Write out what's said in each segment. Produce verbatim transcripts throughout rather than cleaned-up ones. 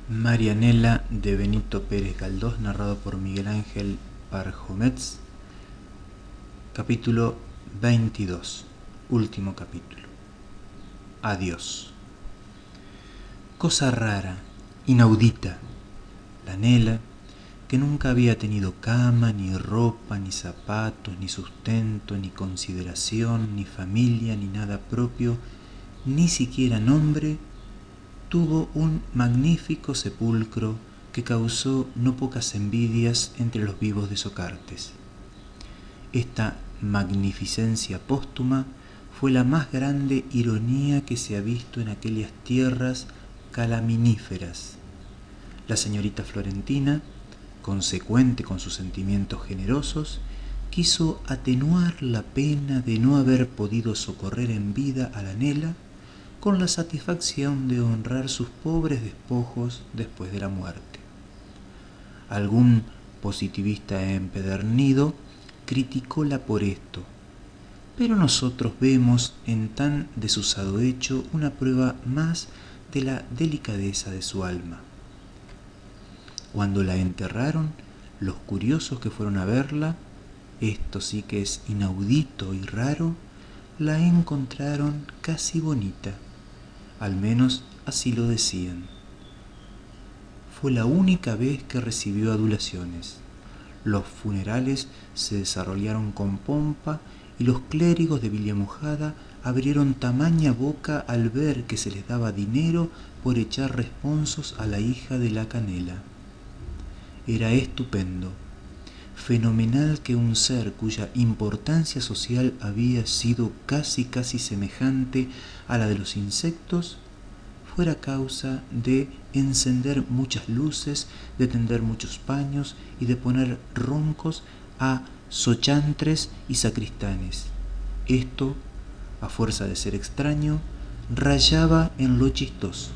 Marianela de Benito Pérez Galdós, narrado por Miguel Ángel Parjomets. Capítulo veintidós. Último capítulo. Adiós. Cosa rara, inaudita. La Nela, que nunca había tenido cama, ni ropa, ni zapatos, ni sustento, ni consideración, ni familia, ni nada propio, ni siquiera nombre, tuvo un magnífico sepulcro que causó no pocas envidias entre los vivos de Socartes. Esta magnificencia póstuma fue la más grande ironía que se ha visto en aquellas tierras calaminíferas. La señorita Florentina, consecuente con sus sentimientos generosos, quiso atenuar la pena de no haber podido socorrer en vida a la Nela con la satisfacción de honrar sus pobres despojos después de la muerte. Algún positivista empedernido criticóla por esto, pero nosotros vemos en tan desusado hecho una prueba más de la delicadeza de su alma. Cuando la enterraron, los curiosos que fueron a verla, esto sí que es inaudito y raro, la encontraron casi bonita. Al menos así lo decían. Fue la única vez que recibió adulaciones. Los funerales se desarrollaron con pompa y los clérigos de Villamojada abrieron tamaña boca al ver que se les daba dinero por echar responsos a la hija de la Canela. Era estupendo, fenomenal que un ser cuya importancia social había sido casi casi semejante a la de los insectos fuera causa de encender muchas luces, de tender muchos paños y de poner roncos a sochantres y sacristanes. Esto, a fuerza de ser extraño, rayaba en lo chistoso.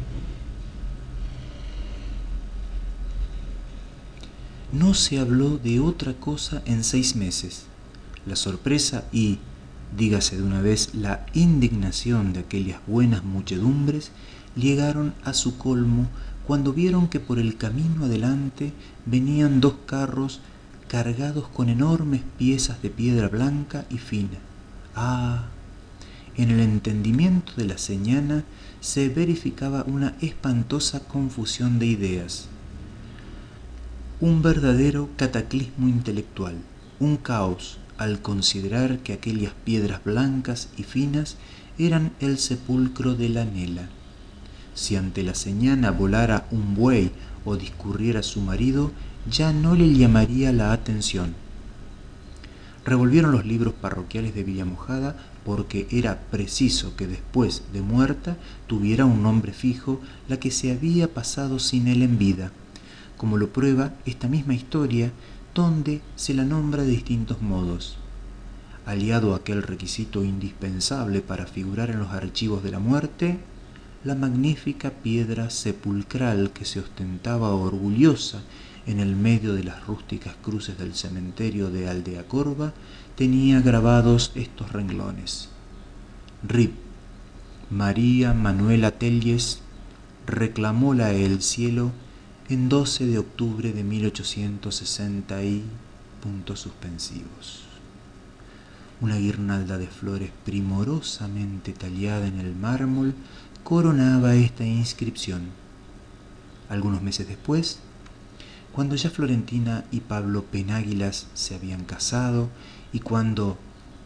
No se habló de otra cosa en seis meses. La sorpresa y, dígase de una vez, la indignación de aquellas buenas muchedumbres llegaron a su colmo cuando vieron que por el camino adelante venían dos carros cargados con enormes piezas de piedra blanca y fina. Ah, en el entendimiento de la señana se verificaba una espantosa confusión de ideas. Un verdadero cataclismo intelectual, un caos, al considerar que aquellas piedras blancas y finas eran el sepulcro de la Nela. Si ante la señana volara un buey o discurriera su marido, ya no le llamaría la atención. Revolvieron los libros parroquiales de Villamojada porque era preciso que después de muerta tuviera un nombre fijo la que se había pasado sin él en vida, como lo prueba esta misma historia, donde se la nombra de distintos modos. Aliado a aquel requisito indispensable para figurar en los archivos de la muerte, la magnífica piedra sepulcral que se ostentaba orgullosa en el medio de las rústicas cruces del cementerio de Aldeacorba tenía grabados estos renglones: R I P. María Manuela Telles, reclamóla el cielo en doce de octubre de mil ochocientos sesenta y puntos suspensivos. Una guirnalda de flores primorosamente tallada en el mármol coronaba esta inscripción. Algunos meses después, cuando ya Florentina y Pablo Penáguilas se habían casado y cuando,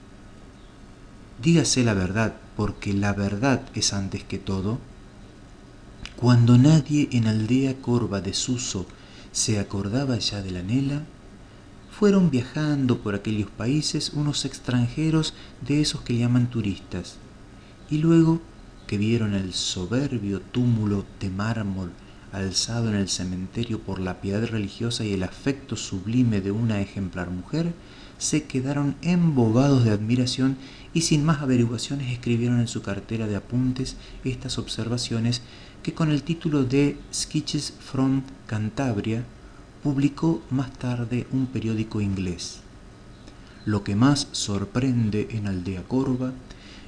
dígase la verdad, porque la verdad es antes que todo, cuando nadie en Aldeacorba de Suso se acordaba ya de la Nela, fueron viajando por aquellos países unos extranjeros de esos que llaman turistas, y luego que vieron el soberbio túmulo de mármol alzado en el cementerio por la piedad religiosa y el afecto sublime de una ejemplar mujer, se quedaron embobados de admiración y sin más averiguaciones escribieron en su cartera de apuntes estas observaciones que con el título de Sketches from Cantabria publicó más tarde un periódico inglés. Lo que más sorprende en Aldeacorba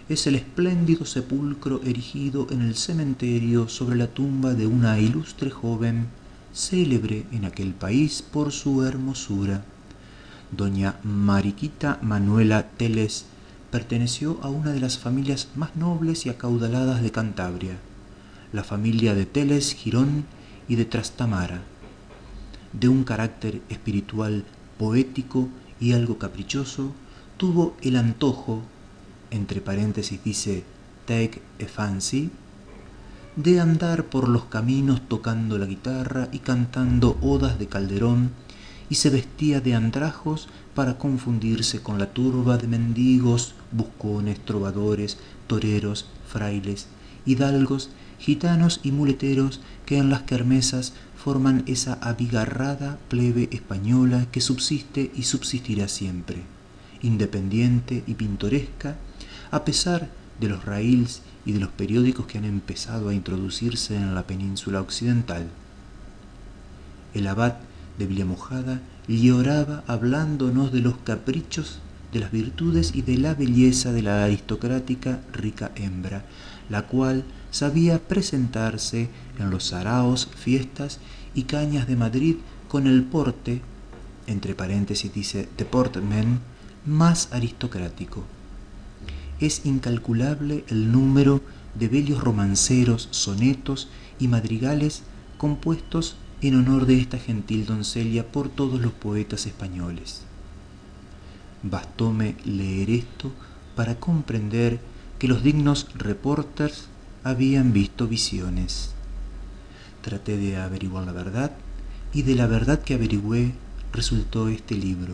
es el espléndido sepulcro erigido en el cementerio sobre la tumba de una ilustre joven, célebre en aquel país por su hermosura. Doña Mariquita Manuela Teles perteneció a una de las familias más nobles y acaudaladas de Cantabria, la familia de Teles Girón y de Trastamara. De un carácter espiritual poético y algo caprichoso, tuvo el antojo, entre paréntesis dice take a fancy, de andar por los caminos tocando la guitarra y cantando odas de Calderón, y se vestía de andrajos para confundirse con la turba de mendigos, buscones, trovadores, toreros, frailes, hidalgos, gitanos y muleteros que en las kermesas forman esa abigarrada plebe española que subsiste y subsistirá siempre, independiente y pintoresca, a pesar de los raíles y de los periódicos que han empezado a introducirse en la península occidental. El abad de Villamojada lloraba hablándonos de los caprichos, de las virtudes y de la belleza de la aristocrática rica hembra, la cual sabía presentarse en los saraos, fiestas y cañas de Madrid con el porte, entre paréntesis dice deportment, más aristocrático. Es incalculable el número de bellos romanceros, sonetos y madrigales compuestos en honor de esta gentil doncella por todos los poetas españoles. Bastóme leer esto para comprender que los dignos reporters habían visto visiones. Traté de averiguar la verdad, y de la verdad que averigüé resultó este libro.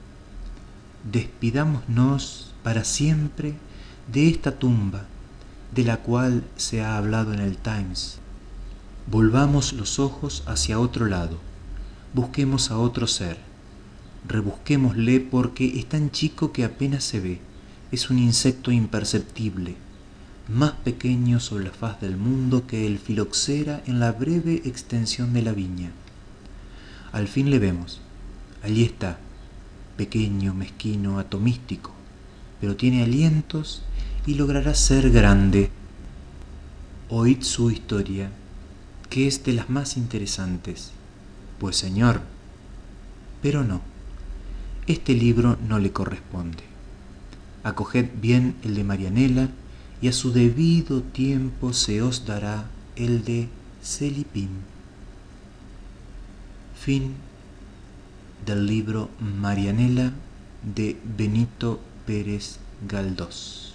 Despidámonos para siempre de esta tumba, de la cual se ha hablado en el Times. Volvamos los ojos hacia otro lado, busquemos a otro ser, rebusquémosle porque es tan chico que apenas se ve, es un insecto imperceptible, más pequeño sobre la faz del mundo que el filoxera en la breve extensión de la viña. Al fin le vemos, allí está, pequeño, mezquino, atomístico, pero tiene alientos y logrará ser grande. Oíd su historia, que es de las más interesantes. Pues señor, pero no, este libro no le corresponde. Acoged bien el de Marianela, y a su debido tiempo se os dará el de Celipín. Fin del libro Marianela de Benito Pérez Galdós.